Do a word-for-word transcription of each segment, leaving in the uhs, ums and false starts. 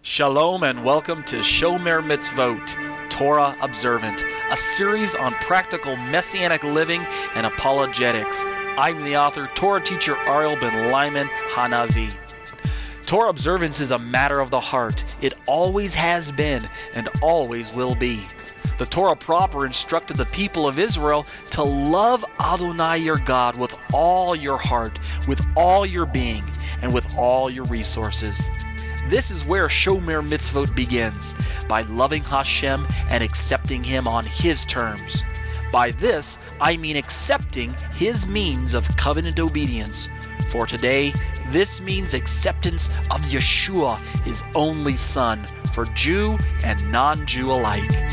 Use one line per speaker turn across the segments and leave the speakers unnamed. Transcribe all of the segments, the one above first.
Shalom and welcome to Shomer Mitzvot, Torah Observant, a series on practical Messianic living and apologetics. I'm the author, Torah teacher Ariel Ben Lyman Hanavi. Torah observance is a matter of the heart. It always has been and always will be. The Torah proper instructed the people of Israel to love Adonai your God with all your heart, with all your being, and with all your resources. This is where Shomer Mitzvot begins, by loving Hashem and accepting Him on His terms. By this, I mean accepting His means of covenant obedience. For today, this means acceptance of Yeshua, His only Son, for Jew and non-Jew alike.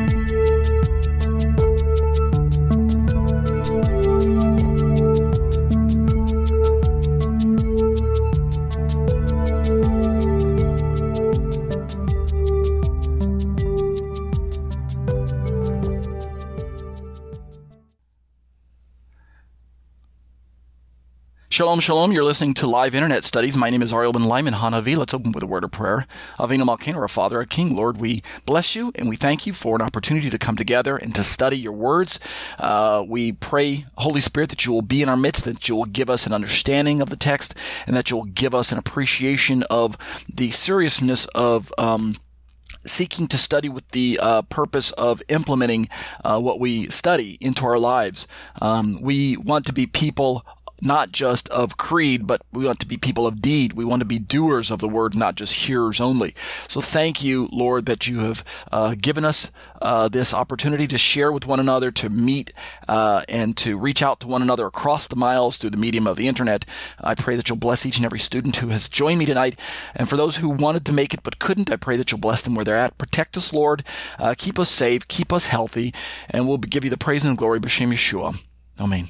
Shalom, shalom. You're listening to Live Internet Studies. My name is Ariel Ben Lyman Hanavi. Let's open with a word of prayer. Avinu Malkeinu, our Father, our King. Lord, we bless you and we thank you for an opportunity to come together and to study your words. Uh, we pray, Holy Spirit, that you will be in our midst, that you will give us an understanding of the text, and that you will give us an appreciation of the seriousness of um seeking to study with the uh, purpose of implementing uh, what we study into our lives. Um, we want to be people not just of creed, but we want to be people of deed. We want to be doers of the word, not just hearers only. So thank you, Lord, that you have uh, given us uh, this opportunity to share with one another, to meet uh, and to reach out to one another across the miles through the medium of the internet. I pray that you'll bless each and every student who has joined me tonight. And for those who wanted to make it but couldn't, I pray that you'll bless them where they're at. Protect us, Lord. Uh, keep us safe. Keep us healthy. And we'll give you the praise and glory. B'Shem Yeshua. Amen.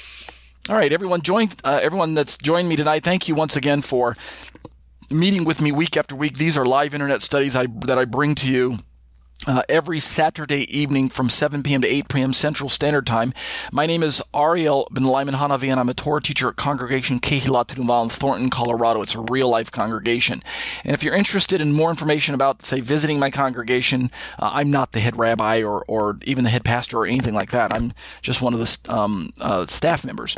All right, everyone, join, uh, everyone that's joined me tonight, thank you once again for meeting with me week after week. These are live internet studies I, that I bring to you uh, every Saturday evening from seven p.m. to eight p.m. Central Standard Time. My name is Ariel Ben Lyman Hanavi, and I'm a Torah teacher at Congregation Kehilat Tenuval in Thornton, Colorado. It's a real-life congregation. And if you're interested in more information about, say, visiting my congregation, uh, I'm not the head rabbi or, or even the head pastor or anything like that. I'm just one of the um, uh, staff members.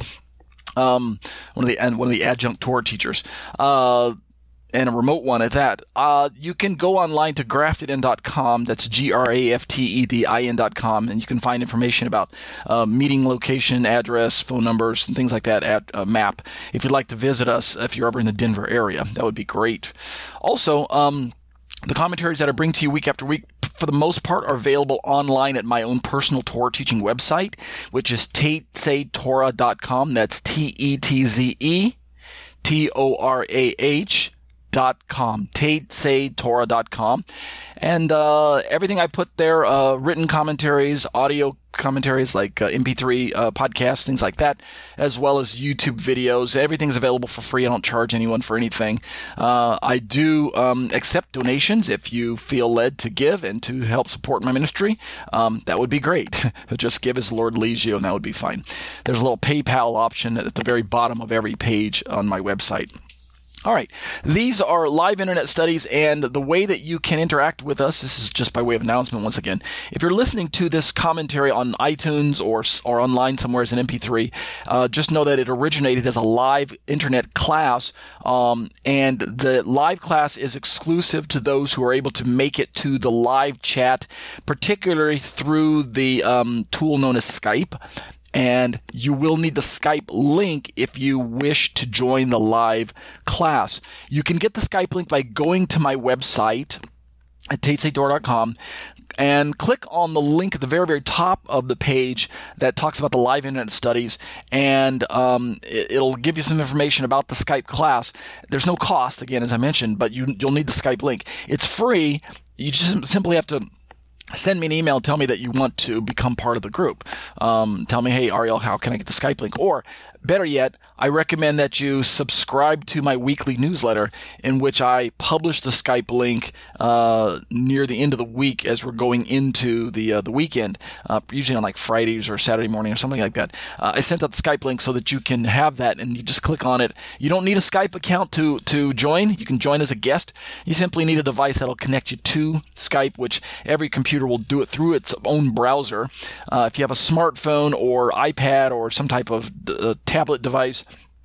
Um, one of the and one of the adjunct Torah teachers, uh, and a remote one at that. Uh, you can go online to grafted in dot com. That's G R A F T E D I N dot com, and you can find information about uh, meeting location, address, phone numbers, and things like that at uh, map. If you'd like to visit us, if you're ever in the Denver area, that would be great. Also, um, the commentaries that I bring to you week after week, for the most part, are available online at my own personal Torah teaching website, which is tetzeh torah dot com. That's T E T Z E T O R A H dot com, tetzeh torah dot com. And uh, everything I put there, uh, written commentaries, audio commentaries like uh, M P three uh, podcasts, things like that, as well as YouTube videos. Everything's available for free. I don't charge anyone for anything. Uh, I do um, accept donations if you feel led to give and to help support my ministry. Um, that would be great. Just give as the Lord leads you, and that would be fine. There's a little PayPal option at the very bottom of every page on my website. All right, these are live internet studies, and the way that you can interact with us, this is just by way of announcement once again. If you're listening to this commentary on iTunes or or online somewhere as an M P three, uh, just know that it originated as a live internet class, um, and the live class is exclusive to those who are able to make it to the live chat, particularly through the um, tool known as Skype. And you will need the Skype link if you wish to join the live class. You can get the Skype link by going to my website at tetzeh torah dot com and click on the link at the very, very top of the page that talks about the live internet studies, and um, it, it'll give you some information about the Skype class. There's no cost, again, as I mentioned, but you, you'll need the Skype link. It's free. You just simply have to send me an email and tell me that you want to become part of the group. Um, tell me, hey, Ariel, how can I get the Skype link? Or better yet, I recommend that you subscribe to my weekly newsletter in which I publish the Skype link uh, near the end of the week as we're going into the uh, the weekend, uh, usually on like Fridays or Saturday morning or something like that. Uh, I sent out the Skype link so that you can have that and you just click on it. You don't need a Skype account to, to join. You can join as a guest. You simply need a device that'll connect you to Skype, which every computer will do it through its own browser. Uh, if you have a smartphone or iPad or some type of uh, tablet device,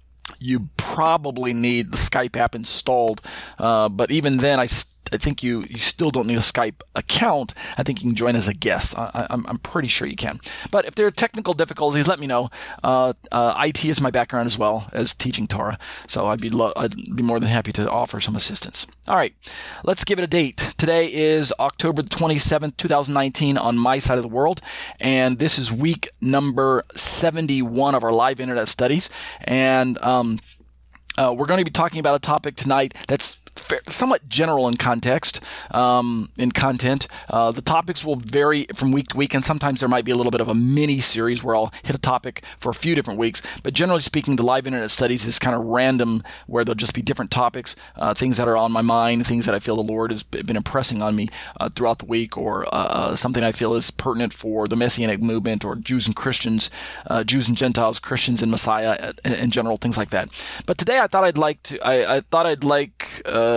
you probably need the Skype app installed. Uh, but even then, I, st- I think you, you still don't need a Skype account. I think you can join as a guest. I, I'm, I'm pretty sure you can. But if there are technical difficulties, let me know. Uh, uh, I T is my background as well as teaching Torah, so I'd be lo- I'd be more than happy to offer some assistance. All right, let's give it a date. Today is October twenty-seventh, twenty nineteen on my side of the world, and this is week number seventy-one of our live internet studies. And um, uh, we're going to be talking about a topic tonight that's somewhat general in context, um, in content. Uh, the topics will vary from week to week, and sometimes there might be a little bit of a mini series where I'll hit a topic for a few different weeks. But generally speaking, the live internet studies is kind of random, where there'll just be different topics, uh, things that are on my mind, things that I feel the Lord has been impressing on me uh, throughout the week, or uh, something I feel is pertinent for the Messianic movement, or Jews and Christians, uh, Jews and Gentiles, Christians and Messiah in general, things like that. But today I thought I'd like to, I, I thought I'd like uh,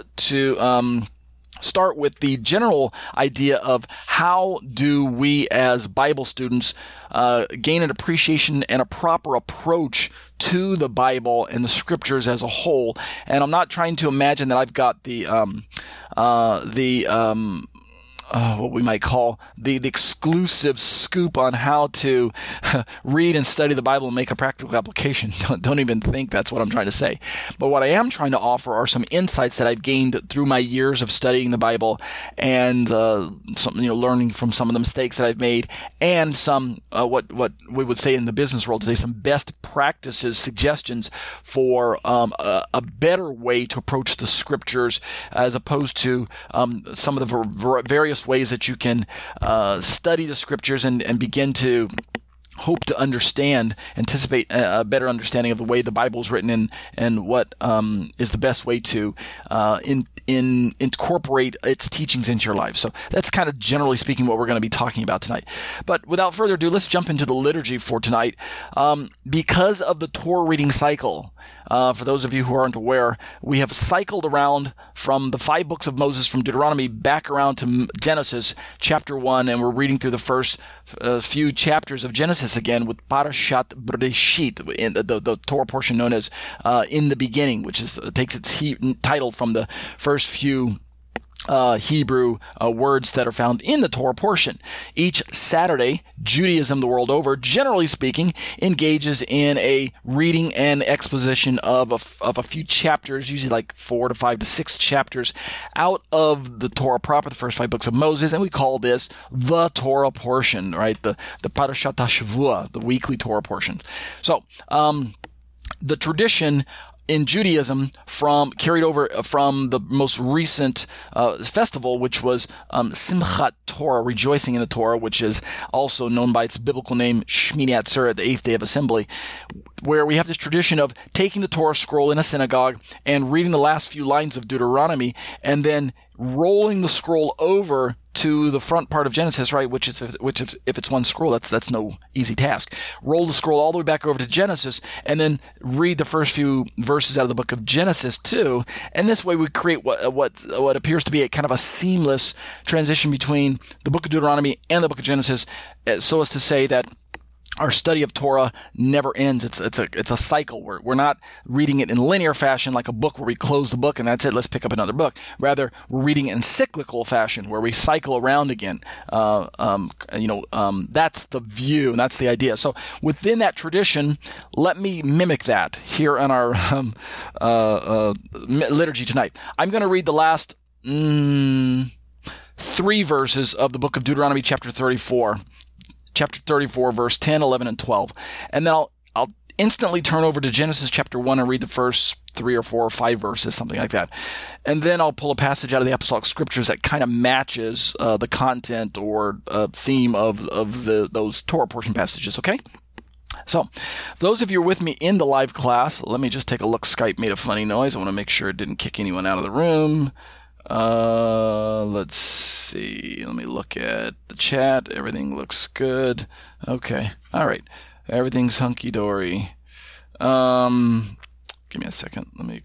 to um, start with the general idea of how do we as Bible students uh, gain an appreciation and a proper approach to the Bible and the Scriptures as a whole. And I'm not trying to imagine that I've got the um, uh, the um, Uh, what we might call the, the exclusive scoop on how to read and study the Bible and make a practical application. Don't, don't even think that's what I'm trying to say. But what I am trying to offer are some insights that I've gained through my years of studying the Bible, and uh, some, you know, learning from some of the mistakes that I've made, and some uh, what what we would say in the business world today, some best practices, suggestions for um, a, a better way to approach the Scriptures, as opposed to um, some of the ver- ver- various ways that you can uh, study the Scriptures and, and begin to hope to understand, anticipate a better understanding of the way the Bible is written, and and what um, is the best way to uh, in, in incorporate its teachings into your life. So that's kind of generally speaking what we're going to be talking about tonight. But without further ado, let's jump into the liturgy for tonight. Um, because of the Torah reading cycle, uh, for those of you who aren't aware, we have cycled around from the five books of Moses, from Deuteronomy back around to Genesis chapter one, and we're reading through the first uh, few chapters of Genesis again with Parashat Bereshit, in the, the, the Torah portion known as uh, In the Beginning, which is takes its he, title from the first few Uh, Hebrew uh, words that are found in the Torah portion. Each Saturday, Judaism the world over, generally speaking, engages in a reading and exposition of a, of a few chapters, usually like four to five to six chapters, out of the Torah proper, the first five books of Moses, and we call this the Torah portion, right? The the Parashat HaShavua, the weekly Torah portion. So, um, the tradition in Judaism, from carried over from the most recent uh, festival, which was um, Simchat Torah, rejoicing in the Torah, which is also known by its biblical name Shmini Atzeret, the eighth day of assembly, where we have this tradition of taking the Torah scroll in a synagogue and reading the last few lines of Deuteronomy, and then rolling the scroll over to the front part of Genesis, right? Which is, which is, if it's one scroll, that's that's no easy task. Roll the scroll all the way back over to Genesis, and then read the first few verses out of the book of Genesis too. And this way, we create what what what appears to be a kind of a seamless transition between the book of Deuteronomy and the book of Genesis, so as to say that our study of Torah never ends. It's it's a it's a cycle. We're we're not reading it in linear fashion like a book where we close the book and that's it. Let's pick up another book. Rather, we're reading it in cyclical fashion where we cycle around again. Uh, um, you know, um, that's the view and that's the idea. So within that tradition, let me mimic that here on our um, uh, uh, liturgy tonight. I'm going to read the last mm, three verses of the book of Deuteronomy, chapter thirty-four. Chapter thirty-four, verse ten, eleven, and twelve. And then I'll, I'll instantly turn over to Genesis chapter one and read the first three or four or five verses, something like that. And then I'll pull a passage out of the Apostolic Scriptures that kind of matches uh, the content or uh, theme of, of the those Torah portion passages, okay? So, those of you who are with me in the live class, let me just take a look. Skype made a funny noise. I want to make sure it didn't kick anyone out of the room. Uh, let's see. Let me look at the chat. Everything looks good. Okay. All right. Everything's hunky-dory. Um, give me a second. Let me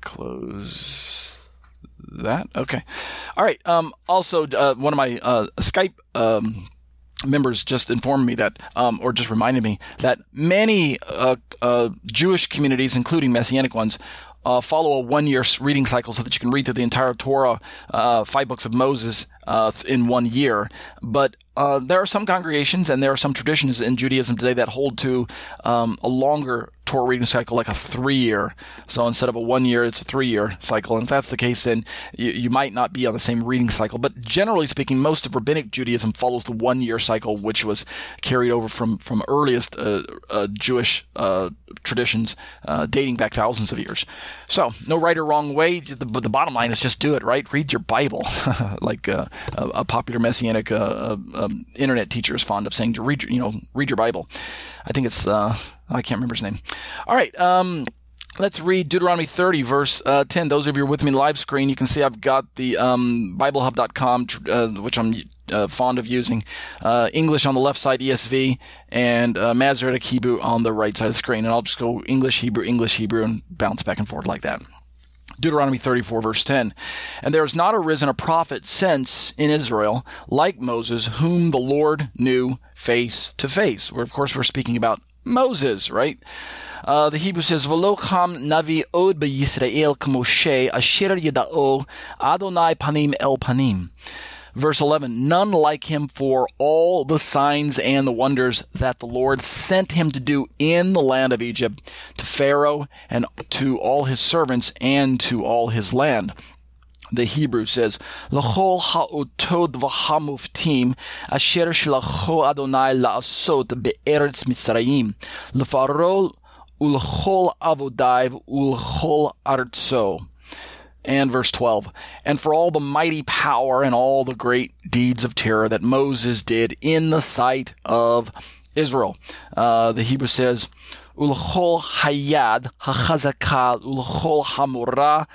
close that. Okay. All right. Um, also, uh, one of my uh, Skype um, members just informed me that, um, or just reminded me that many uh, uh, Jewish communities, including Messianic ones, Uh, follow a one-year reading cycle so that you can read through the entire Torah, uh, five books of Moses, uh, in one year. But uh, there are some congregations and there are some traditions in Judaism today that hold to um, a longer Torah reading cycle, like a three-year. So instead of a one-year, it's a three-year cycle. And if that's the case, then you, you might not be on the same reading cycle. But generally speaking, most of Rabbinic Judaism follows the one-year cycle, which was carried over from from earliest uh, uh, Jewish uh, traditions, uh, dating back thousands of years. So no right or wrong way. The, the bottom line is just do it, right? Read your Bible, like uh, a, a popular Messianic uh, uh, um, internet teacher is fond of saying, to read, you know, read your Bible. I think it's. Uh, I can't remember his name. All right, um, let's read Deuteronomy thirty, verse uh, ten. Those of you who are with me on the live screen, you can see I've got the um, Bible Hub dot com, uh, which I'm uh, fond of using. Uh, English on the left side, E S V, and uh, Masoretic Hebrew on the right side of the screen. And I'll just go English, Hebrew, English, Hebrew, and bounce back and forth like that. Deuteronomy thirty-four, verse ten. And there has not arisen a prophet since in Israel like Moses, whom the Lord knew face to face. Where, of course, we're speaking about Moses, right? Uh, the Hebrew says, "V'lo cham navi od b'Yisrael k'Moshe asher yida'o Adonai panim el panim." Verse eleven, "None like him for all the signs and the wonders that the Lord sent him to do in the land of Egypt, to Pharaoh and to all his servants and to all his land." The Hebrew says, "L'chol ha'otod v'hamuftim asher shlacho Adonai la'asot be'eretz Mitzrayim, l'faro ul'chol avodai ul'chol artso." And verse twelve, "And for all the mighty power and all the great deeds of terror that Moses did in the sight of Israel." Uh, the Hebrew says, "Ulchol hayad hachazaka ulchol hamura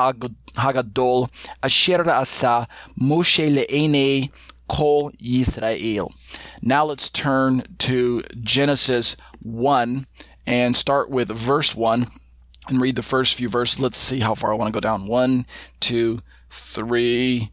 hagadol asher asa Moshe le'enei kol Yisrael." Now let's turn to Genesis one and start with verse one and read the first few verses. Let's see how far I want to go down. One, two, three,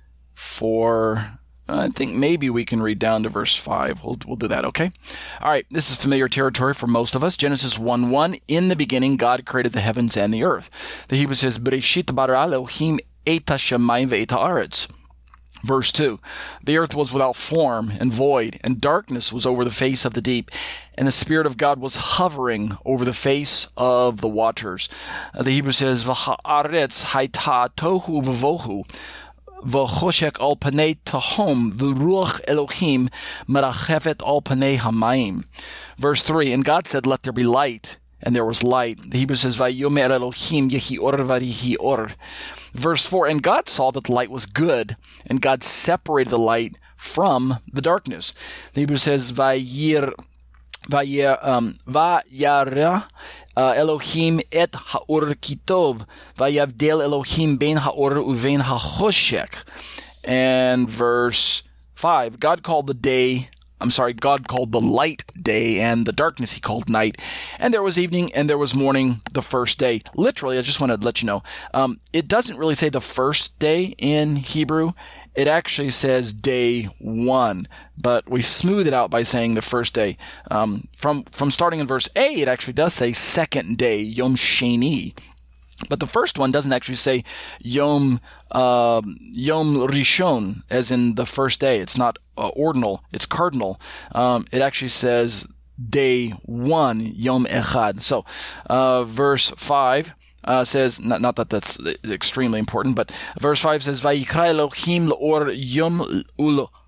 four. I think maybe we can read down to verse five. We'll, we'll do that, okay? All right, this is familiar territory for most of us. Genesis one one, "In the beginning, God created the heavens and the earth." The Hebrew says, "Bereshit bara Elohim et hashamayim ve'et haaretz." Verse two, "The earth was without form and void, and darkness was over the face of the deep, and the Spirit of God was hovering over the face of the waters." Uh, the Hebrew says, "V'haaretz hayta tohu v'vohu, v'choshek al panei tahom, v'ruach Elohim merachefet al panei hamayim." Verse three, "And God said, let there be light, and there was light." The Hebrew says, "Vayomer Elohim yehi or varihi or." Verse four, "And God saw that the light was good, and God separated the light from the darkness." The Hebrew says, "Vayir, vayir, um, vayara uh, Elohim et haor kitov, vayavdel Elohim ben haor uven hachoshek." And verse five, "God called the day." I'm sorry, God called the light day, and the darkness he called night. And there was evening, and there was morning the first day. Literally, I just want to let you know, um, it doesn't really say the first day in Hebrew. It actually says day one, but we smooth it out by saying the first day. Um, from, from starting in verse A, it actually does say second day, Yom Sheni. But the first one doesn't actually say Yom uh, Yom Rishon, as in the first day. It's not uh, ordinal, it's cardinal. Um, it actually says day one, Yom Echad. So uh, verse five uh, says, not, not that that's extremely important, but verse five says, "Vayikra Elohim l'or Yom ul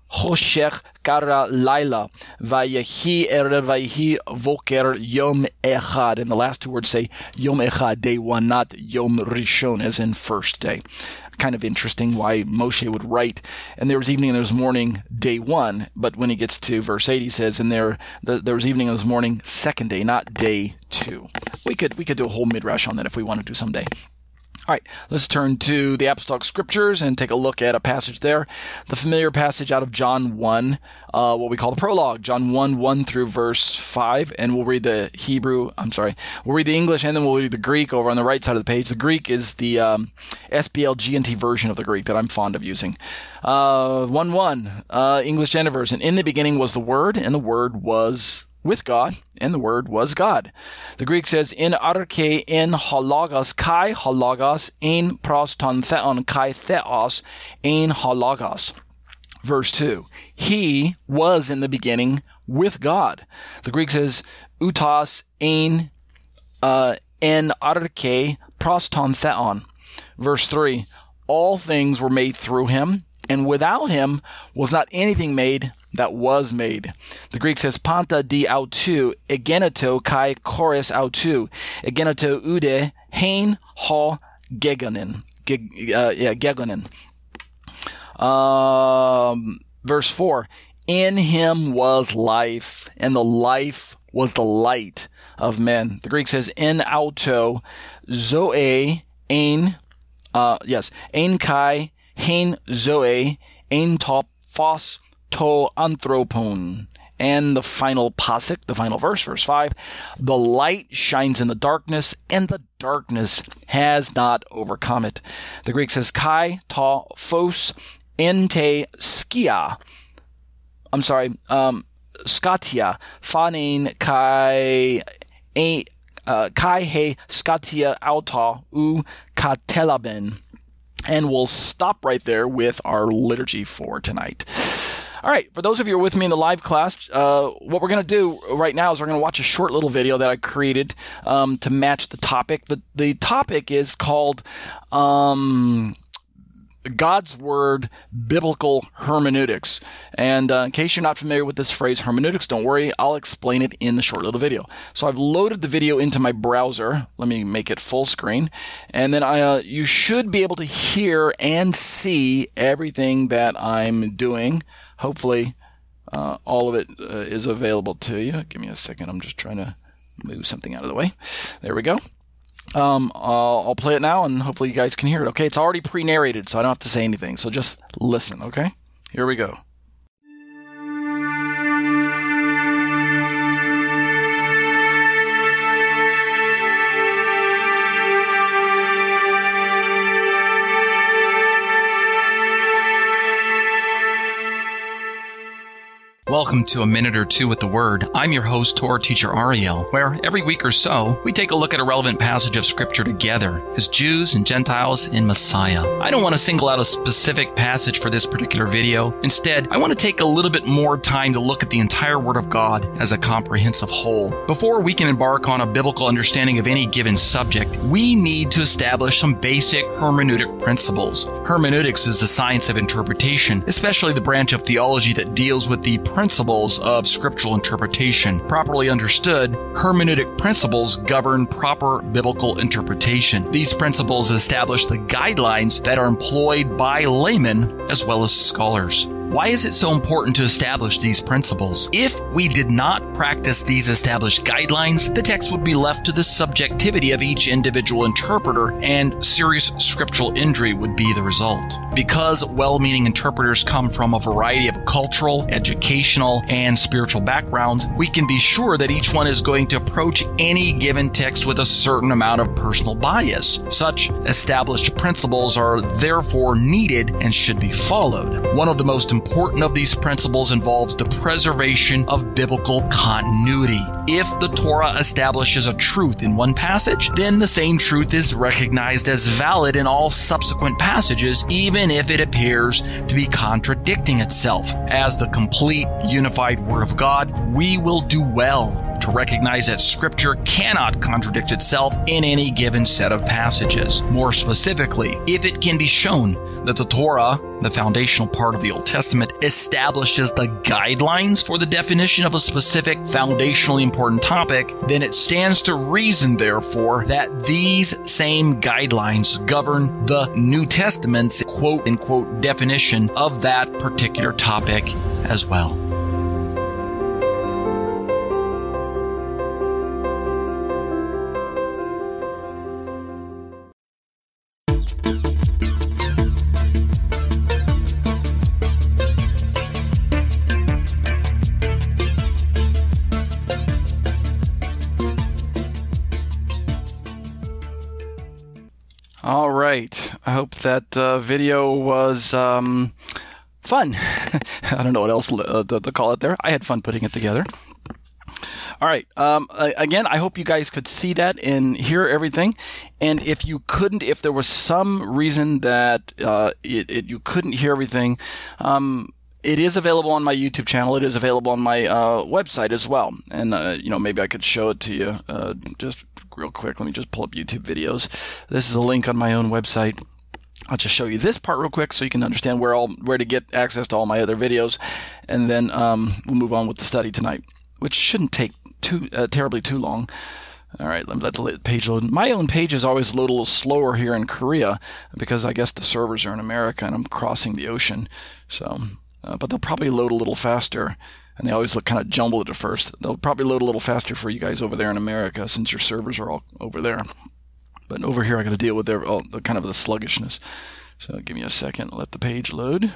Choshech kara laila, vayehi erev vayehi voker yom echad. And the last two words say yom echad, day one, not yom rishon, as in first day. Kind of interesting why Moshe would write, and there was evening and there was morning, day one. But when he gets to verse eight, he says, and there there was evening and there was morning, second day, not day two. We could we could do a whole midrash on that if we want to do someday. All right, let's turn to the Apostolic Scriptures and take a look at a passage there. The familiar passage out of John one, uh, what we call the prologue, John one, one through verse five, and we'll read the Hebrew, I'm sorry, we'll read the English and then we'll read the Greek over on the right side of the page. The Greek is the um, S B L G N T version of the Greek that I'm fond of using. Uh, one one, uh, English Standard Version. In the beginning was the Word, and the Word was with God, and the Word was God. The Greek says, in arche in hologos kai hologos, in proston theon kai theos, in hologos. Verse two, he was in the beginning with God. The Greek says, utos in uh, en arche proston theon. Verse three, all things were made through him, and without him was not anything made that was made. The Greek says, panta di autou, egeneto kai chorus autou, egeneto ude, hein ha gegonin. Ge, uh, yeah, gegonin. Um, verse four, in him was life, and the life was the light of men. The Greek says, in auto, zoe, ein, uh, yes, ein kai, hein zoe, ein top, phos, to anthropon. And the final pasuk, the final verse, verse five, the light shines in the darkness, and the darkness has not overcome it. The Greek says, kai ta phos ente skia. I'm sorry, um, skatia, phanein kai a uh, kai he skatia auta u katelaben. And we'll stop right there with our liturgy for tonight. All right, for those of you who are with me in the live class, uh, what we're going to do right now is we're going to watch a short little video that I created um, to match the topic. The, the topic is called um, God's Word, Biblical Hermeneutics. And uh, in case you're not familiar with this phrase, hermeneutics, don't worry, I'll explain it in the short little video. So I've loaded the video into my browser. Let me make it full screen. And then I, uh, you should be able to hear and see everything that I'm doing. Hopefully, uh, all of it uh, is available to you. Give me a second. I'm just trying to move something out of the way. There we go. Um, I'll, I'll play it now, and hopefully you guys can hear it. Okay, it's already pre-narrated, so I don't have to say anything. So just listen, okay? Here we go. Welcome to A Minute or Two with the Word. I'm your host, Torah teacher Ariel, where every week or so, we take a look at a relevant passage of Scripture together as Jews and Gentiles in Messiah. I don't want to single out a specific passage for this particular video. Instead, I want to take a little bit more time to look at the entire Word of God as a comprehensive whole. Before we can embark on a biblical understanding of any given subject, we need to establish some basic hermeneutic principles. Hermeneutics is the science of interpretation, especially the branch of theology that deals with the principles of scriptural interpretation. Properly understood, hermeneutic principles govern proper biblical interpretation. These principles establish the guidelines that are employed by laymen as well as scholars. Why is it so important to establish these principles? If we did not practice these established guidelines, the text would be left to the subjectivity of each individual interpreter, and serious scriptural injury would be the result. Because well-meaning interpreters come from a variety of cultural, educational, and spiritual backgrounds, we can be sure that each one is going to approach any given text with a certain amount of personal bias. Such established principles are therefore needed and should be followed. One of the most important of these principles involves the preservation of biblical continuity. If the Torah establishes a truth in one passage, then the same truth is recognized as valid in all subsequent passages, even if it appears to be contradicting itself. As the complete, unified Word of God, we will do well to recognize that Scripture cannot contradict itself in any given set of passages. More specifically, if it can be shown that the Torah, the foundational part of the Old Testament, establishes the guidelines for the definition of a specific foundationally important topic, then it stands to reason, therefore, that these same guidelines govern the New Testament's quote-unquote definition of that particular topic as well.
All right. I hope that uh, video was um, fun. I don't know what else uh, to, to call it there. I had fun putting it together. All right. Um, again, I hope you guys could see that and hear everything. And if you couldn't, if there was some reason that uh, it, it, you couldn't hear everything, um, it is available on my YouTube channel. It is available on my uh, website as well. And, uh, you know, maybe I could show it to you uh, just real quick. Let me just pull up YouTube videos. This is a link on my own website. I'll just show you this part real quick so you can understand where all where to get access to all my other videos. And then um, we'll move on with the study tonight, which shouldn't take too uh, terribly too long. All right, let me let the page load. My own page is always a little slower here in Korea because I guess the servers are in America and I'm crossing the ocean. So, uh, but they'll probably load a little faster. And they always look kind of jumbled at first. They'll probably load a little faster for you guys over there in America since your servers are all over there. But over here, I got to deal with their, oh, kind of the sluggishness. So give me a second. Let the page load.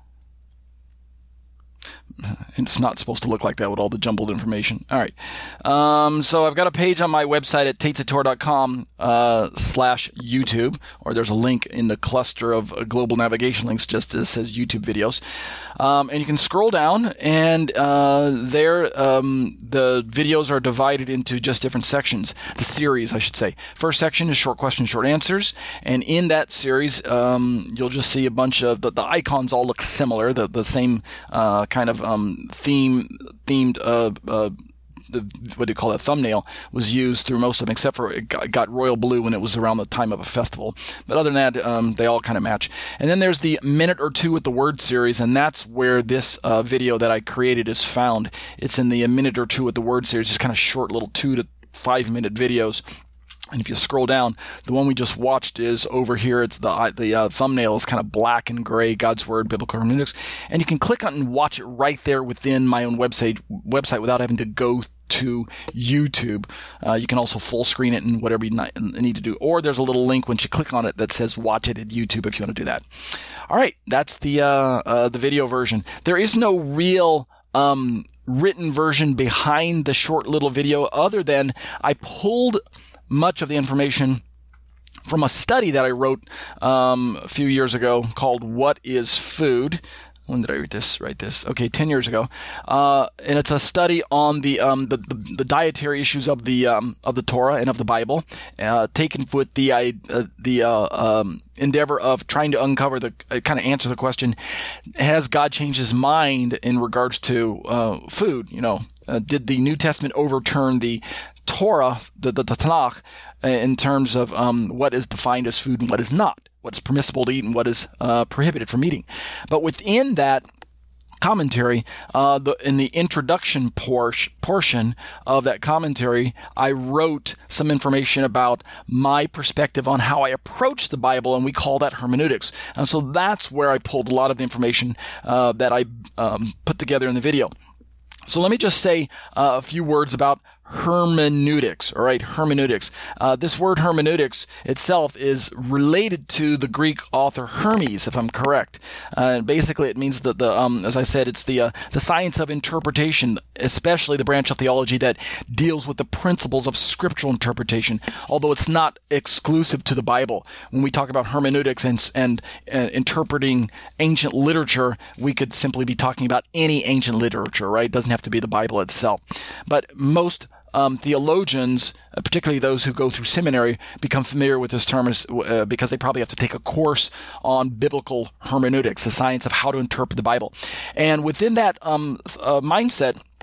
And it's not supposed to look like that with all the jumbled information. All right. Um, so I've got a page on my website at tetzatorah.com uh, slash YouTube, or there's a link in the cluster of uh, global navigation links just as it says YouTube videos. Um, and you can scroll down, and uh, there um, the videos are divided into just different sections. The series, I should say. First section is short questions, short answers. And in that series, um, you'll just see a bunch of, the, the icons all look similar, the, the same uh, kind of um, theme, themed, uh, uh, the, what do you call that, thumbnail was used through most of them, except for it got, it got royal blue when it was around the time of a festival. But other than that, um, they all kind of match. And then there's the minute or two with the word series, and that's where this uh, video that I created is found. It's in the a minute or two with the word series, just kind of short little two to five minute videos. And if you scroll down, the one we just watched is over here. It's the the uh, thumbnail is kind of black and gray, God's Word, Biblical Hermeneutics. And you can click on and watch it right there within my own website, website without having to go to YouTube. Uh, you can also full screen it and whatever you need to do. Or there's a little link once you click on it that says watch it at YouTube if you want to do that. All right, that's the, uh, uh, the video version. There is no real um, written version behind the short little video other than I pulled much of the information from a study that I wrote um, a few years ago called What is Food? When did I write this? Write this? Okay, ten years ago, uh, and it's a study on the um, the, the, the dietary issues of the um, of the Torah and of the Bible, uh, taken with the uh, the uh, um, endeavor of trying to uncover the uh, kind of answer the question: has God changed His mind in regards to uh, food? You know, uh, did the New Testament overturn the Torah, the, the, the Tanakh, in terms of um, what is defined as food and what is not, what is permissible to eat and what is uh, prohibited from eating. But within that commentary, uh, the, in the introduction por- portion of that commentary, I wrote some information about my perspective on how I approach the Bible, and we call that hermeneutics. And so that's where I pulled a lot of the information uh, that I um, put together in the video. So let me just say uh, a few words about hermeneutics, all right, hermeneutics. Uh, this word hermeneutics itself is related to the Greek author Hermes, if I'm correct. Uh, basically, it means that the, um, as I said, it's the uh, the science of interpretation, especially the branch of theology that deals with the principles of scriptural interpretation. Although it's not exclusive to the Bible. When we talk about hermeneutics and and uh, interpreting ancient literature, we could simply be talking about any ancient literature, right? It doesn't have to be the Bible itself. But most Um, theologians, uh, particularly those who go through seminary, become familiar with this term as, uh, because they probably have to take a course on biblical hermeneutics, the science of how to interpret the Bible. And within that um, uh, mindset,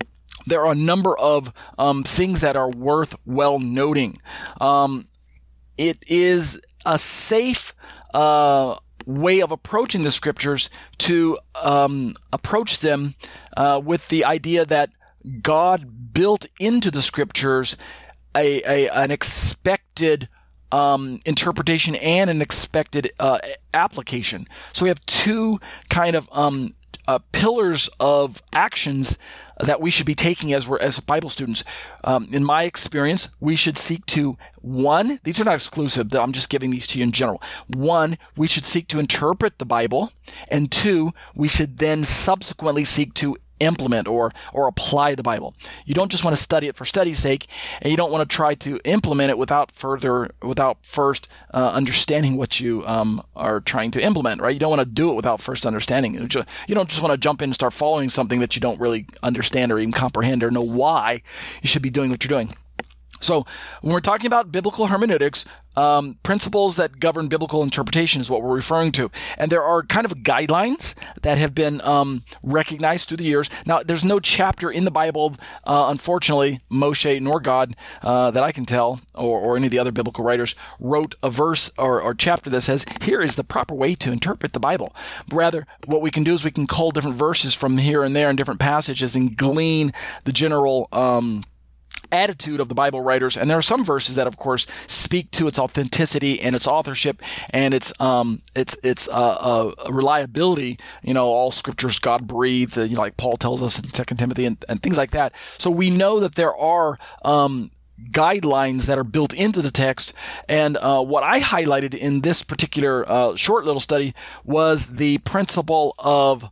there are a number of um, things that are worth well noting. Um, it is a safe uh, way of approaching the scriptures to um, approach them uh, with the idea that God built into the scriptures a, a an expected um, interpretation and an expected uh, application. So we have two kind of um, uh, pillars of actions that we should be taking as we're as Bible students. Um, in my experience, we should seek to, one, these are not exclusive, I'm just giving these to you in general. One, we should seek to interpret the Bible, and two, we should then subsequently seek to implement or or apply the Bible. You don't just want to study it for study's sake, and you don't want to try to implement it without further without first uh, understanding what you um, are trying to implement, right? You don't want to do it without first understanding. You don't just want to jump in and start following something that you don't really understand or even comprehend or know why you should be doing what you're doing. So when we're talking about biblical hermeneutics, um, principles that govern biblical interpretation is what we're referring to. And there are kind of guidelines that have been um, recognized through the years. Now, there's no chapter in the Bible, uh, unfortunately, Moshe nor God, uh, that I can tell, or, or any of the other biblical writers, wrote a verse or, or chapter that says, here is the proper way to interpret the Bible. Rather, what we can do is we can cull different verses from here and there in different passages and glean the general um attitude of the Bible writers. And there are some verses that, of course, speak to its authenticity and its authorship and its um its its uh, uh reliability. You know, all scriptures God breathed, you know, like Paul tells us in Second Timothy and, and things like that. So we know that there are um guidelines that are built into the text. And uh, what I highlighted in this particular uh, short little study was the principle of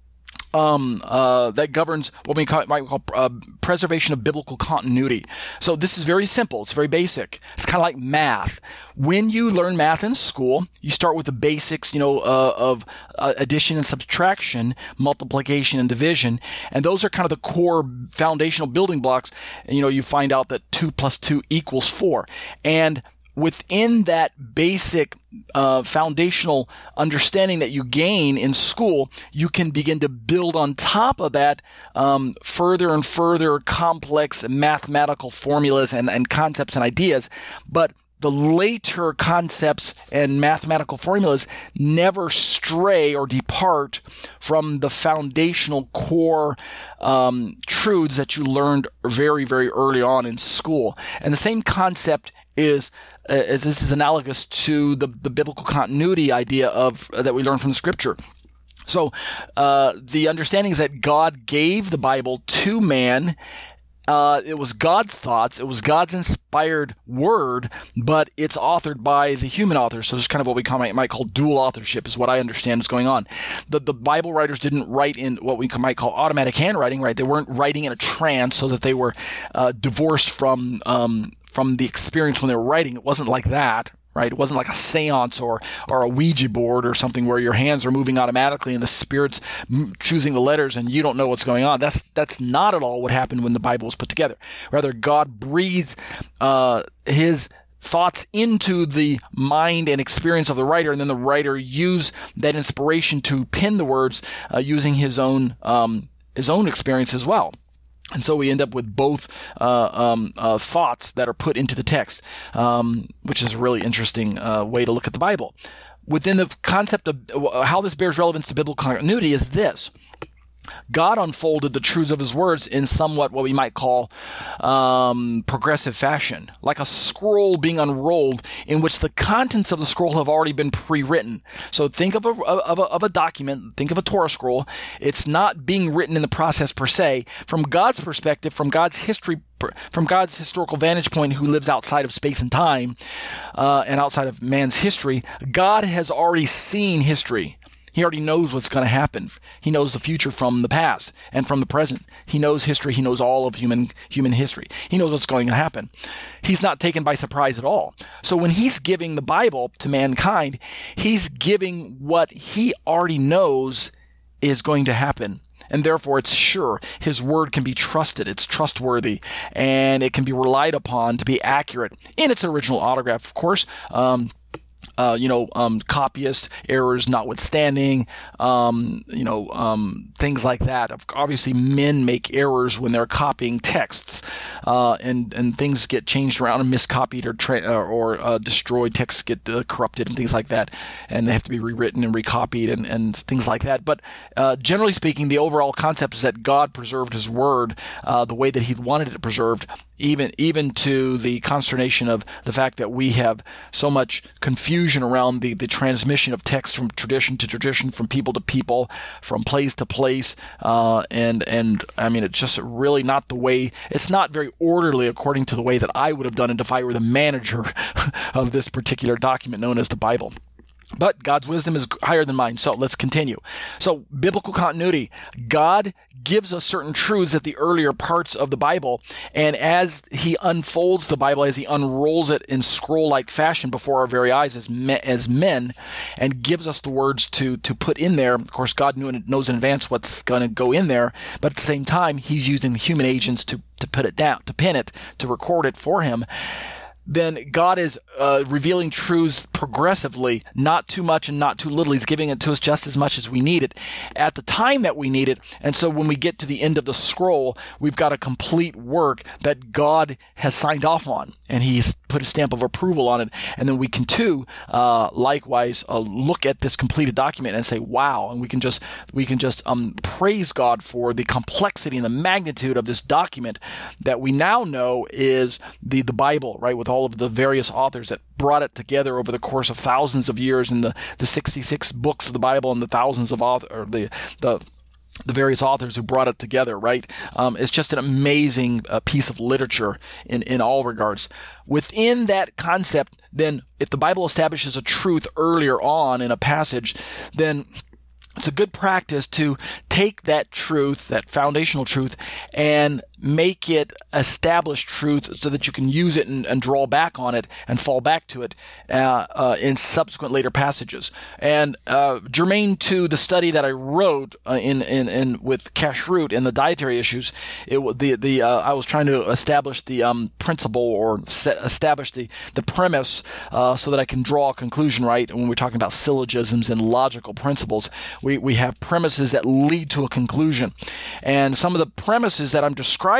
Um, uh, that governs what we call, might call uh, preservation of biblical continuity. So this is very simple. It's very basic. It's kind of like math. When you learn math in school, you start with the basics, you know, uh, of uh, addition and subtraction, multiplication and division, and those are kind of the core foundational building blocks. And, you know, you find out that two plus two equals four, and within that basic uh, foundational understanding that you gain in school, you can begin to build on top of that um, further and further complex mathematical formulas and, and concepts and ideas. But the later concepts and mathematical formulas never stray or depart from the foundational core um, truths that you learned very, very early on in school. And the same concept is uh, is this is analogous to the, the biblical continuity idea of uh, that we learn from the scripture. So uh, the understanding is that God gave the Bible to man. Uh, it was God's thoughts. It was God's inspired word, but it's authored by the human author. So this is kind of what we call, might, might call dual authorship is what I understand is going on. The, the Bible writers didn't write in what we might call automatic handwriting, right? They weren't writing in a trance so that they were uh, divorced from um, from the experience when they were writing. It wasn't like that. Right? It wasn't like a seance or, or a Ouija board or something where your hands are moving automatically and the Spirit's m- choosing the letters and you don't know what's going on. That's that's not at all what happened when the Bible was put together. Rather, God breathed uh, His thoughts into the mind and experience of the writer, and then the writer used that inspiration to pen the words uh, using his own um, his own experience as well. And so we end up with both uh, um, uh, thoughts that are put into the text, um, which is a really interesting uh, way to look at the Bible. Within the concept of uh, how this bears relevance to biblical continuity is this. God unfolded the truths of His words in somewhat what we might call um, progressive fashion, like a scroll being unrolled in which the contents of the scroll have already been pre-written. So think of a, of a, of a document, think of a Torah scroll. It's not being written in the process per se. From God's perspective, from God's history, from God's historical vantage point, who lives outside of space and time uh, and outside of man's history, God has already seen history. He already knows what's going to happen. He knows the future from the past and from the present. He knows history. He knows all of human human history. He knows what's going to happen. He's not taken by surprise at all. So when He's giving the Bible to mankind, He's giving what He already knows is going to happen. And therefore, it's sure. His word can be trusted. It's trustworthy. And it can be relied upon to be accurate in its original autograph, of course. Um, Uh, you know, um, copyist errors notwithstanding, um, you know, um, things like that. Obviously, men make errors when they're copying texts, uh, and and things get changed around and miscopied or tra- or uh, destroyed. Texts get uh, corrupted and things like that, and they have to be rewritten and recopied and, and things like that. But uh, generally speaking, the overall concept is that God preserved His Word uh, the way that He wanted it preserved, even even to the consternation of the fact that we have so much confusion around the, the transmission of text from tradition to tradition, from people to people, from place to place, uh, and and I mean, it's just really not the way. It's not very orderly according to the way that I would have done it if I were the manager of this particular document known as the Bible. But God's wisdom is higher than mine. So let's continue. So biblical continuity. God gives us certain truths at the earlier parts of the Bible. And as He unfolds the Bible, as He unrolls it in scroll-like fashion before our very eyes as men, as men and gives us the words to, to put in there. Of course, God knew and knows in advance what's going to go in there. But at the same time, He's using human agents to, to put it down, to pin it, to record it for Him. Then God is uh, revealing truths progressively, not too much and not too little. He's giving it to us just as much as we need it at the time that we need it. And so when we get to the end of the scroll, we've got a complete work that God has signed off on, and He's put a stamp of approval on it. And then we can too, uh, likewise, uh, look at this completed document and say, wow. And we can just, we can just um, praise God for the complexity and the magnitude of this document that we now know is the, the Bible, right? With all of the various authors that brought it together over the course of thousands of years, in the, the sixty-six books of the Bible and the thousands of author, or the, the, the various authors who brought it together, right? Um, it's just an amazing uh, piece of literature in, in all regards. Within that concept, then, if the Bible establishes a truth earlier on in a passage, then it's a good practice to take that truth, that foundational truth, and make it established truth so that you can use it and, and draw back on it and fall back to it uh, uh, in subsequent later passages. And uh, germane to the study that I wrote uh, in, in in with Kashrut and the dietary issues, it the the uh, I was trying to establish the um, principle or set, establish the the premise uh, so that I can draw a conclusion. Right, when we're talking about syllogisms and logical principles, we we have premises that lead to a conclusion, and some of the premises that I'm describing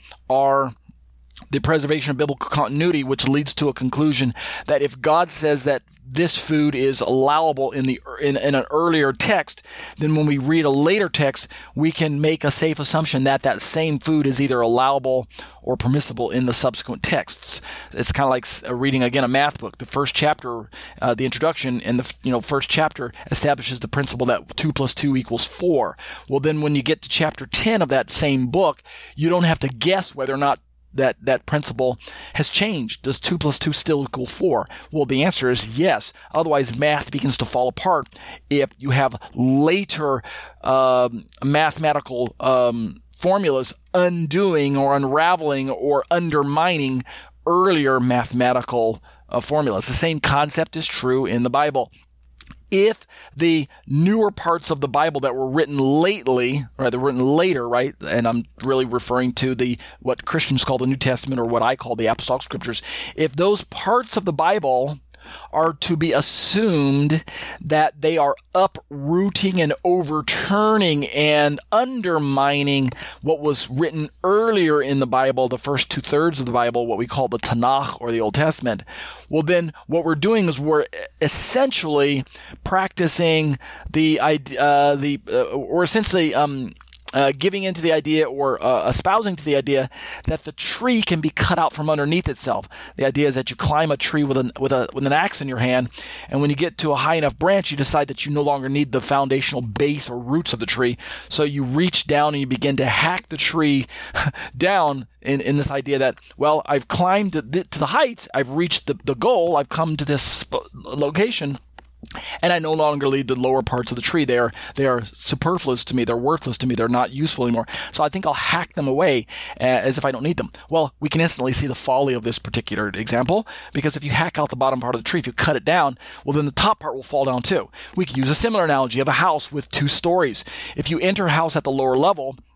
are the preservation of biblical continuity, which leads to a conclusion that if God says that this food is allowable in the in, in an earlier text, then when we read a later text, we can make a safe assumption that that same food is either allowable or permissible in the subsequent texts. It's kind of like reading, again, a math book. The first chapter, uh, the introduction in the you know first chapter establishes the principle that two plus two equals four. Well, then when you get to chapter ten of that same book, you don't have to guess whether or not that that principle has changed. Does two plus two still equal four? Well, the answer is yes. Otherwise, math begins to fall apart if you have later um, mathematical um, formulas undoing or unraveling or undermining earlier mathematical uh, formulas. The same concept is true in the Bible. If the newer parts of the Bible that were written lately, right, they're written later, right, and I'm really referring to the what Christians call the New Testament or what I call the Apostolic Scriptures, if those parts of the Bible are to be assumed that they are uprooting and overturning and undermining what was written earlier in the Bible, the first two-thirds of the Bible, what we call the Tanakh or the Old Testament, well, then what we're doing is we're essentially practicing the uh, the uh, or essentially um, uh, giving into the idea or uh, espousing to the idea that the tree can be cut out from underneath itself. The idea is that you climb a tree with an with a with an axe in your hand, and when you get to a high enough branch, you decide that you no longer need the foundational base or roots of the tree. So you reach down and you begin to hack the tree down in, in this idea that, well, I've climbed to the, to the heights, I've reached the, the goal, I've come to this sp- location, and I no longer need the lower parts of the tree. They are, they are superfluous to me. They're worthless to me. They're not useful anymore. So I think I'll hack them away uh, as if I don't need them. Well, we can instantly see the folly of this particular example, because if you hack out the bottom part of the tree, if you cut it down, well, then the top part will fall down too. We could use a similar analogy of a house with two stories. If you enter a house at the lower level,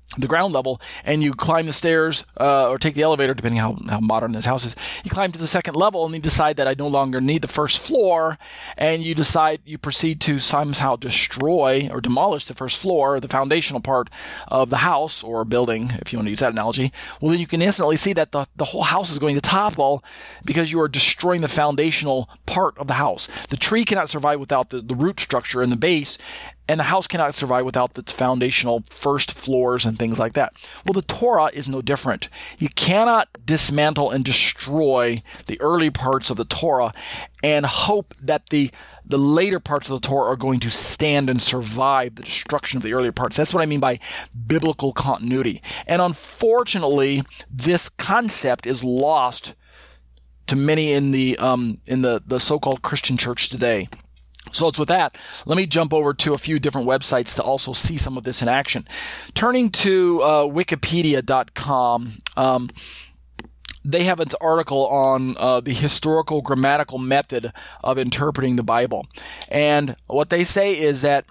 the ground level, and you climb the stairs uh, or take the elevator, depending how, how modern this house is. You climb to the second level, and you decide that I no longer need the first floor, and you decide you proceed to somehow destroy or demolish the first floor, the foundational part of the house or building, if you want to use that analogy. Well, then you can instantly see that the, the whole house is going to topple because you are destroying the foundational part of the house. The tree cannot survive without the, the root structure and the base, and the house cannot survive without its foundational first floors and things like that. Well, the Torah is no different. You cannot dismantle and destroy the early parts of the Torah and hope that the the later parts of the Torah are going to stand and survive the destruction of the earlier parts. That's what I mean by biblical continuity. And unfortunately, this concept is lost to many in the um, in the, the so-called Christian church today. So it's with that, let me jump over to a few different websites to also see some of this in action. Turning to uh, wikipedia dot com, um, they have an article on uh, the historical grammatical method of interpreting the Bible. And what they say is that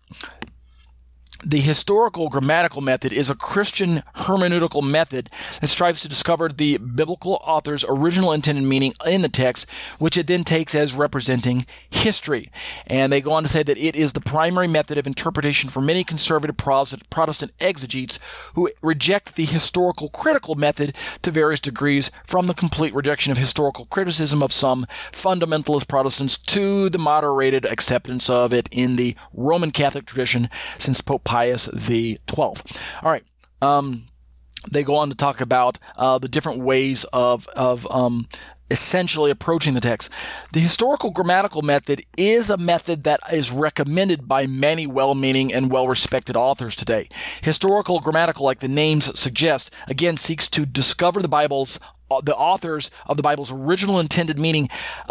the historical grammatical method is a Christian hermeneutical method that strives to discover the biblical author's original intended meaning in the text, which it then takes as representing history. And they go on to say that it is the primary method of interpretation for many conservative Protestant exegetes who reject the historical critical method to various degrees, from the complete rejection of historical criticism of some fundamentalist Protestants to the moderated acceptance of it in the Roman Catholic tradition since Pope Pius the twelfth. All right. Um, they go on to talk about uh, the different ways of of um, essentially approaching the text. The historical grammatical method is a method that is recommended by many well-meaning and well-respected authors today. Historical grammatical, like the names suggest, again seeks to discover the Bible's the authors of the Bible's original intended meaning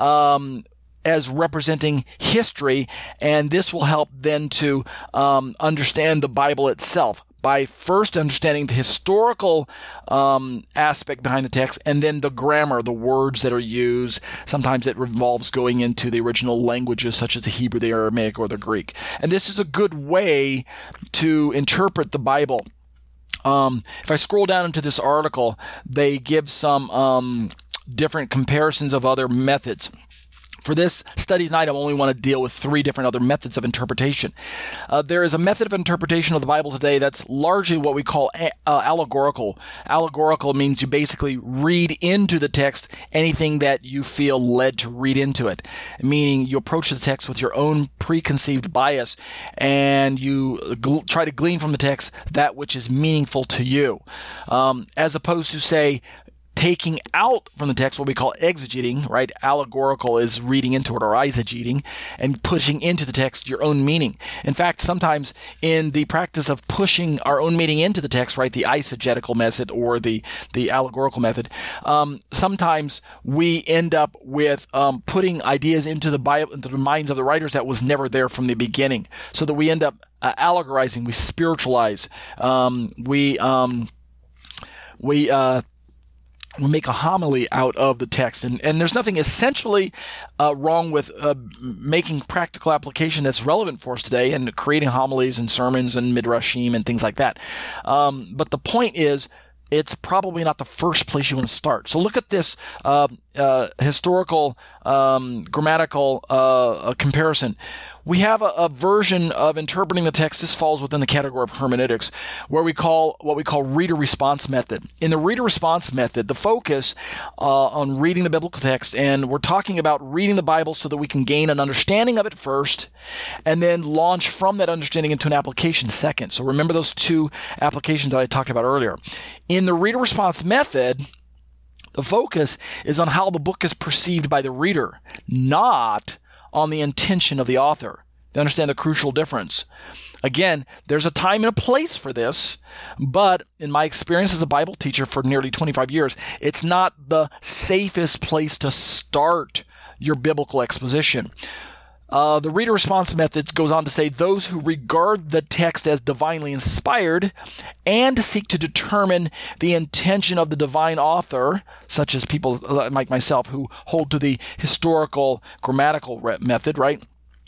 Um, as representing history, and this will help then to um, understand the Bible itself by first understanding the historical um, aspect behind the text, and then the grammar, the words that are used. Sometimes it involves going into the original languages such as the Hebrew, the Aramaic, or the Greek. And this is a good way to interpret the Bible. Um, if I scroll down into this article, they give some um, different comparisons of other methods. For this study tonight, I only want to deal with three different other methods of interpretation. Uh, there is a method of interpretation of the Bible today that's largely what we call a- uh, allegorical. Allegorical means you basically read into the text anything that you feel led to read into it, meaning you approach the text with your own preconceived bias, and you gl- try to glean from the text that which is meaningful to you, um, as opposed to, say, taking out from the text what we call exegeting, right? Allegorical is reading into it, or eisegeting, and pushing into the text your own meaning. In fact, sometimes in the practice of pushing our own meaning into the text, right, the eisegetical method or the, the allegorical method, um, sometimes we end up with um, putting ideas into the Bible, into the minds of the writers that was never there from the beginning, so that we end up uh, allegorizing, we spiritualize, um, we um, we uh, we make a homily out of the text. And, and there's nothing essentially uh, wrong with uh, making practical application that's relevant for us today and creating homilies and sermons and midrashim and things like that. Um, but the point is, it's probably not the first place you want to start. So look at this uh, uh, historical, um, grammatical uh, comparison. We have a, a version of interpreting the text. This falls within the category of hermeneutics, where we call what we call reader response method. In the reader response method, the focus uh, on reading the biblical text, and we're talking about reading the Bible so that we can gain an understanding of it first, and then launch from that understanding into an application second. So remember those two applications that I talked about earlier. In the reader response method, the focus is on how the book is perceived by the reader, not on the intention of the author. To understand the crucial difference. Again, there's a time and a place for this, but in my experience as a Bible teacher for nearly twenty-five years, it's not the safest place to start your biblical exposition. Uh, the reader response method goes on to say those who regard the text as divinely inspired and seek to determine the intention of the divine author, such as people like myself who hold to the historical grammatical method, right?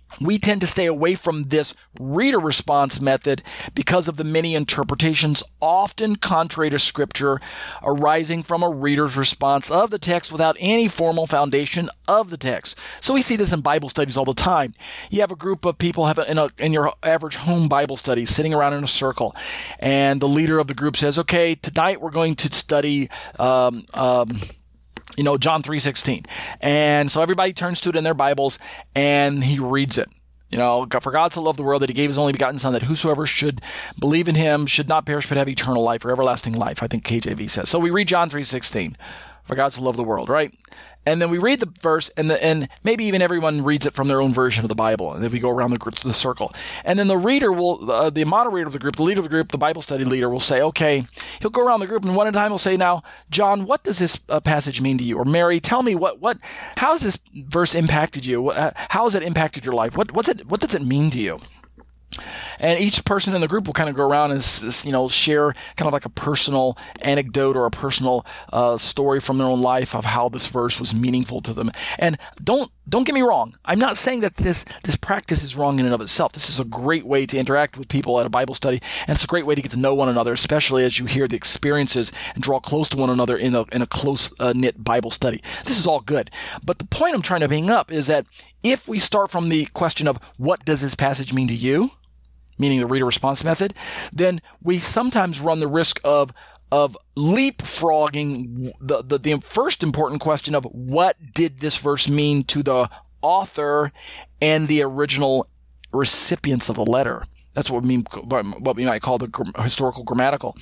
we tend to stay away from this reader response method because of the many interpretations, often contrary to Scripture, arising from a reader's response of the text without any formal foundation of the text. So we see this in Bible studies all the time. You have a group of people have a, in, a, in your average home Bible study sitting around in a circle, and the leader of the group says, okay, tonight we're going to study um, um, You know, John three sixteen. And so everybody turns to it in their Bibles and he reads it. You know, for God so loved the world that he gave his only begotten Son, that whosoever should believe in him should not perish but have eternal life or everlasting life, I think K J V says. So we read John three sixteen. For God so loved the world, right? And then we read the verse, and the, and maybe even everyone reads it from their own version of the Bible. And then we go around the, the circle. And then the reader will, uh, the moderator of the group, the leader of the group, the Bible study leader will say, okay, he'll go around the group, and one at a time he'll say, now, John, what does this uh, passage mean to you? Or Mary, tell me, what, what, how has this verse impacted you? Uh, how has it impacted your life? What, what's it, what does it mean to you? And each person in the group will kind of go around and, you know, share kind of like a personal anecdote or a personal uh, story from their own life of how this verse was meaningful to them. And don't don't get me wrong. I'm not saying that this this practice is wrong in and of itself. This is a great way to interact with people at a Bible study, and it's a great way to get to know one another, especially as you hear the experiences and draw close to one another in a in a close uh, knit Bible study. This is all good. But the point I'm trying to bring up is that if we start from the question of what does this passage mean to you, meaning the reader response method, then we sometimes run the risk of of leapfrogging the, the, the first important question of what did this verse mean to the author and the original recipients of the letter. That's what we mean, what we might call the historical grammatical.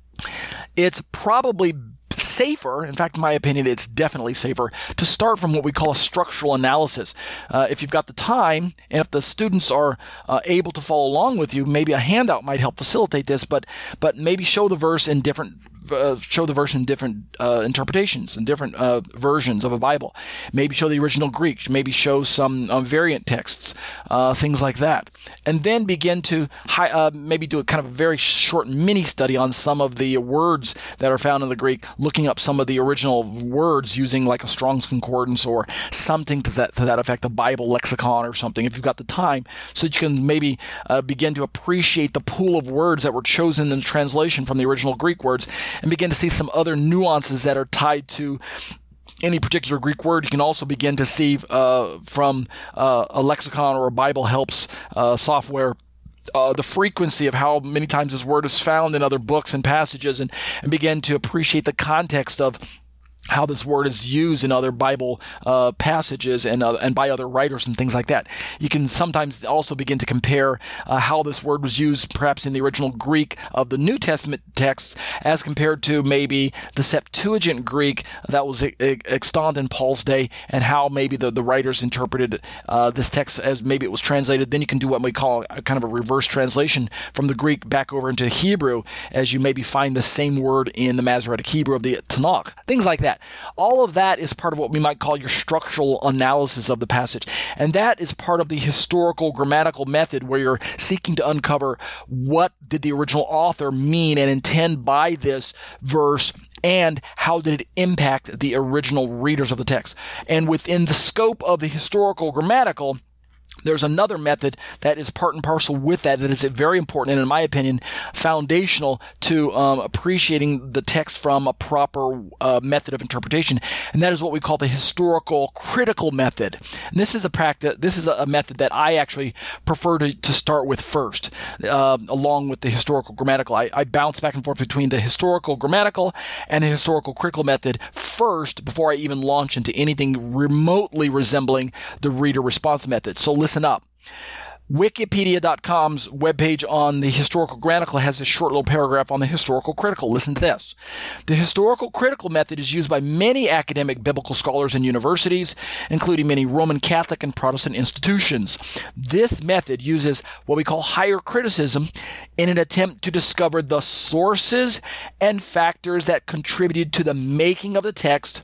It's probably safer, in fact, in my opinion, it's definitely safer to start from what we call a structural analysis. Uh, if you've got the time, and if the students are uh, able to follow along with you, maybe a handout might help facilitate this, but but maybe show the verse in different Uh, show the verse in different uh, interpretations and different uh, versions of a Bible. Maybe show the original Greek. Maybe show some uh, variant texts, uh, things like that. And then begin to hi- uh, maybe do a kind of a very short mini study on some of the words that are found in the Greek, looking up some of the original words using like a Strong's Concordance or something to that to that effect, a Bible lexicon or something, if you've got the time, so that you can maybe uh, begin to appreciate the pool of words that were chosen in the translation from the original Greek words, and begin to see some other nuances that are tied to any particular Greek word. You can also begin to see uh, from uh, a lexicon or a Bible Helps uh, software Uh, the frequency of how many times this word is found in other books and passages, and, and begin to appreciate the context of how this word is used in other Bible uh, passages and uh, and by other writers and things like that. You can sometimes also begin to compare uh, how this word was used perhaps in the original Greek of the New Testament texts as compared to maybe the Septuagint Greek that was e- extant in Paul's day, and how maybe the, the writers interpreted uh, this text as maybe it was translated. Then you can do what we call a kind of a reverse translation from the Greek back over into Hebrew, as you maybe find the same word in the Masoretic Hebrew of the Tanakh. Things like that. All of that is part of what we might call your structural analysis of the passage. And that is part of the historical grammatical method, where you're seeking to uncover what did the original author mean and intend by this verse, and how did it impact the original readers of the text. And within the scope of the historical grammatical, there's another method that is part and parcel with that that is very important and, in my opinion, foundational to um, appreciating the text from a proper uh, method of interpretation, and that is what we call the historical critical method. And this is a practice. This is a method that I actually prefer to, to start with first, uh, along with the historical grammatical. I, I bounce back and forth between the historical grammatical and the historical critical method first before I even launch into anything remotely resembling the reader response method. So listen up. Wikipedia dot com's webpage on the historical grammatical has a short little paragraph on the historical critical. Listen to this. The historical critical method is used by many academic biblical scholars and universities, including many Roman Catholic and Protestant institutions. This method uses what we call higher criticism in an attempt to discover the sources and factors that contributed to the making of the text,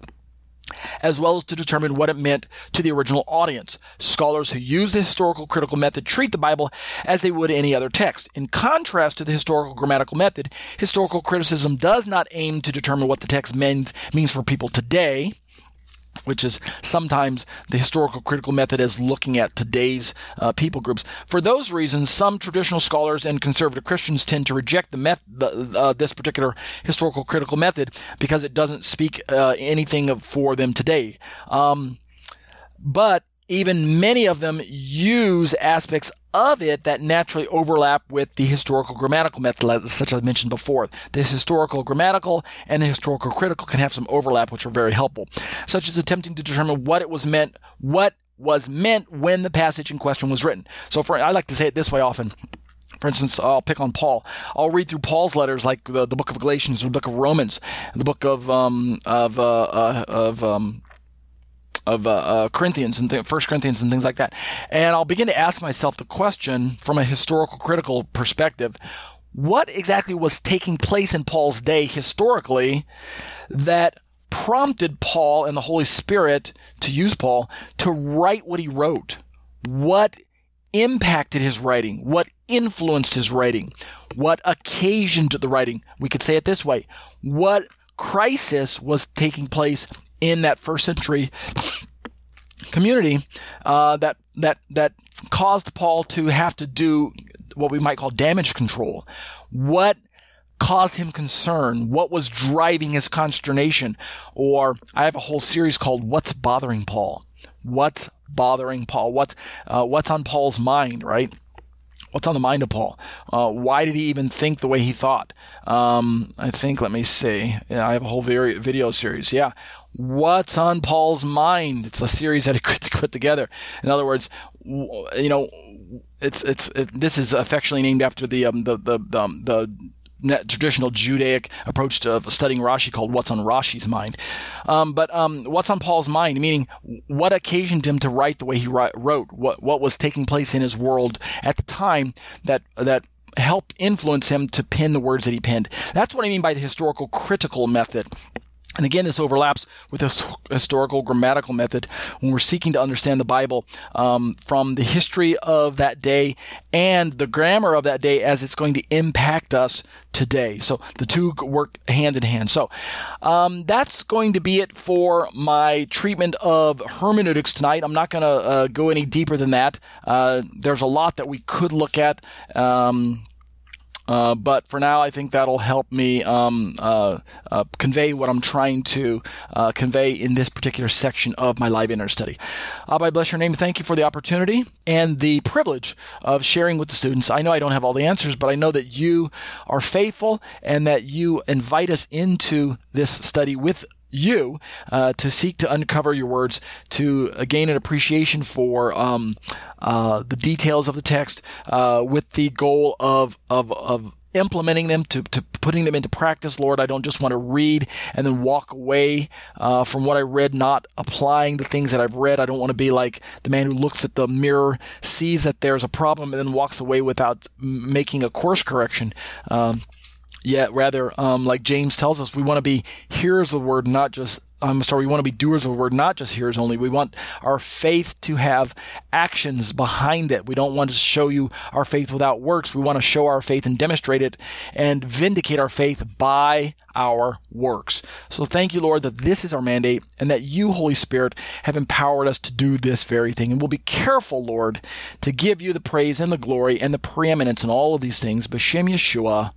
as well as to determine what it meant to the original audience. Scholars who use the historical critical method treat the Bible as they would any other text. In contrast to the historical grammatical method, historical criticism does not aim to determine what the text means, means for people today, which is sometimes the historical critical method as looking at today's uh, people groups. For those reasons, some traditional scholars and conservative Christians tend to reject the met- the, uh, this particular historical critical method because it doesn't speak uh, anything of, for them today. Um, but even many of them use aspects of it that naturally overlap with the historical grammatical method, such as I mentioned before. The historical grammatical and the historical critical can have some overlap, which are very helpful, such as attempting to determine what it was meant, what was meant when the passage in question was written. So for, I like to say it this way often. For instance, I'll pick on Paul. I'll read through Paul's letters, like the, the book of Galatians, or the book of Romans, the book of um, of uh, uh, of um, of uh, uh, Corinthians and th- First Corinthians and things like that. And I'll begin to ask myself the question from a historical critical perspective, what exactly was taking place in Paul's day historically that prompted Paul and the Holy Spirit, to use Paul, to write what he wrote? What impacted his writing? What influenced his writing? What occasioned the writing? We could say it this way. What crisis was taking place in that first century community uh, that that that caused Paul to have to do what we might call damage control? What caused him concern? What was driving his consternation? Or I have a whole series called "What's Bothering Paul?" What's bothering Paul? What's uh, what's on Paul's mind? Right? What's on the mind of Paul? Uh, why did he even think the way he thought? Um, I think, let me see. Yeah, I have a whole very video series. Yeah. What's on Paul's mind? It's a series that I could put together. In other words, you know, it's it's it, this is affectionately named after the um, the the the, um, the traditional Judaic approach to studying Rashi called "What's on Rashi's Mind?" Um, but um, what's on Paul's mind? Meaning, what occasioned him to write the way he wrote? What what was taking place in his world at the time that that helped influence him to pen the words that he penned? That's what I mean by the historical critical method. And again, this overlaps with the historical grammatical method when we're seeking to understand the Bible um, from the history of that day and the grammar of that day as it's going to impact us today. So the two work hand in hand. So um, that's going to be it for my treatment of hermeneutics tonight. I'm not going to uh, go any deeper than that. Uh, there's a lot that we could look at. Um, Uh, but for now, I think that'll help me um, uh, uh, convey what I'm trying to uh, convey in this particular section of my live internet study. Abba, I bless your name. Thank you for the opportunity and the privilege of sharing with the students. I know I don't have all the answers, but I know that you are faithful and that you invite us into this study with you uh, to seek to uncover your words, to uh, gain an appreciation for um, uh, the details of the text, uh, with the goal of of of implementing them, to, to putting them into practice. Lord, I don't just want to read and then walk away uh, from what I read, not applying the things that I've read. I don't want to be like the man who looks at the mirror, sees that there's a problem, and then walks away without m- making a course correction. Um, Yet rather, um, like James tells us, we want to be hearers of the word, not just, I'm sorry, we want to be doers of the word, not just hearers only. We want our faith to have actions behind it. We don't want to show you our faith without works. We want to show our faith and demonstrate it and vindicate our faith by our works. So thank you, Lord, that this is our mandate and that you, Holy Spirit, have empowered us to do this very thing. And we'll be careful, Lord, to give you the praise and the glory and the preeminence in all of these things. B'Shem Yeshua.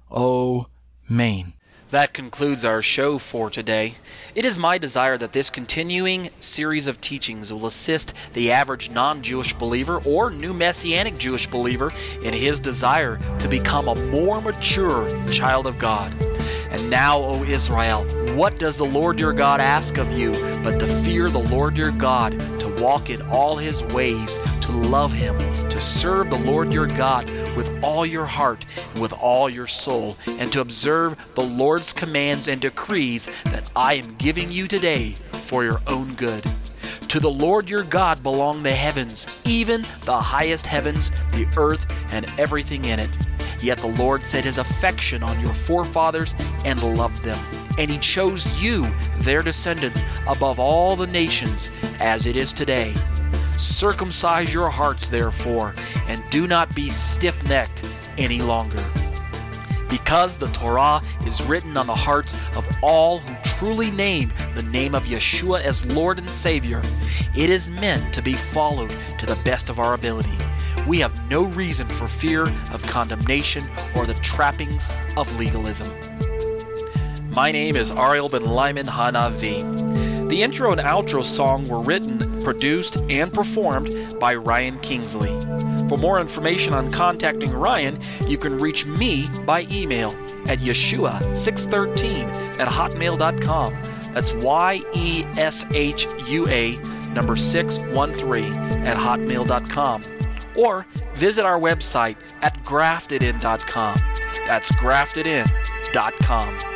Amen.
That concludes our show for today. It is my desire that this continuing series of teachings will assist the average non-Jewish believer or new Messianic Jewish believer in his desire to become a more mature child of God. And now, O Israel, what does the Lord your God ask of you but to fear the Lord your God, to walk in all his ways, to love him, to serve the Lord your God with all your heart and with all your soul, and to observe the Lord's commands and decrees that I am giving you today for your own good. To the Lord your God belong the heavens, even the highest heavens, the earth, and everything in it. Yet the Lord set his affection on your forefathers and loved them. And he chose you, their descendants, above all the nations, as it is today. Circumcise your hearts, therefore, and do not be stiff-necked any longer. Because the Torah is written on the hearts of all who
truly name the name of Yeshua as Lord and Savior, it is meant to be followed to the best of our ability. We have no reason for fear of condemnation or the trappings of legalism. My name is Ariel Ben Lyman Hanavi. The intro and outro song were written, produced, and performed by Ryan Kingsley. For more information on contacting Ryan, you can reach me by email at yeshua six thirteen at hotmail dot com. That's Y E S H U A number six one three at hotmail dot com. Or visit our website at grafted in dot com. That's grafted in dot com.